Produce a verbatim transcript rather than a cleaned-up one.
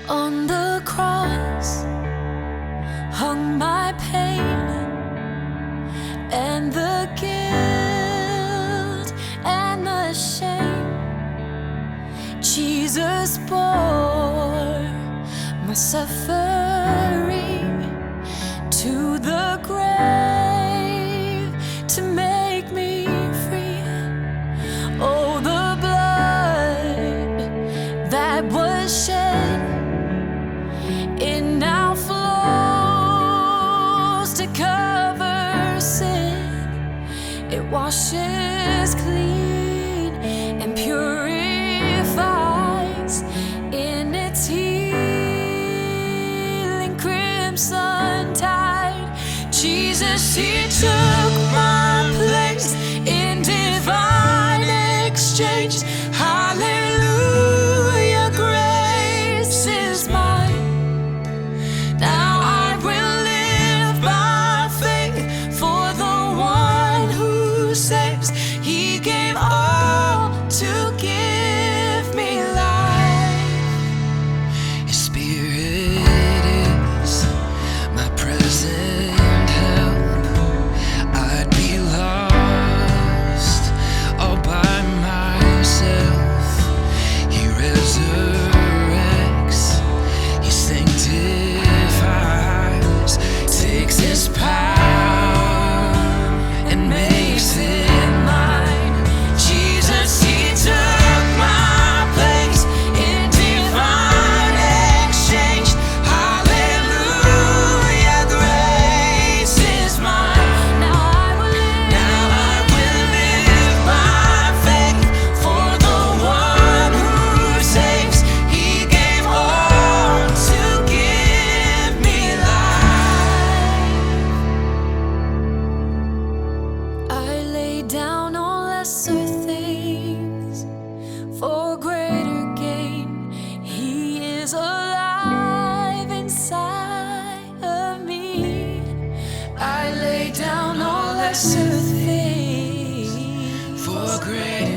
On the cross hung my pain and the guilt and the shame. Jesus bore my suffering to the grave to make me free. Oh, the blood that was shed, it now flows to cover sin. It washes clean and purifies in its healing crimson tide. Jesus, He took my place in divine exchange. Hallelujah, grace is mine. Now I will live by faith for the one who saves. He gave all to give me life. His Spirit is my present help. I'd be lost all by myself. He resurrects, He sanctifies, takes His power and makes it mine. Jesus, He took my place in divine exchange. Hallelujah, grace is mine. Now I will live. Now I will live by faith for the one who saves. He gave all to give me life. I lay down on lesser things for greater gain. He is alive inside of me. I lay down on lesser things For greater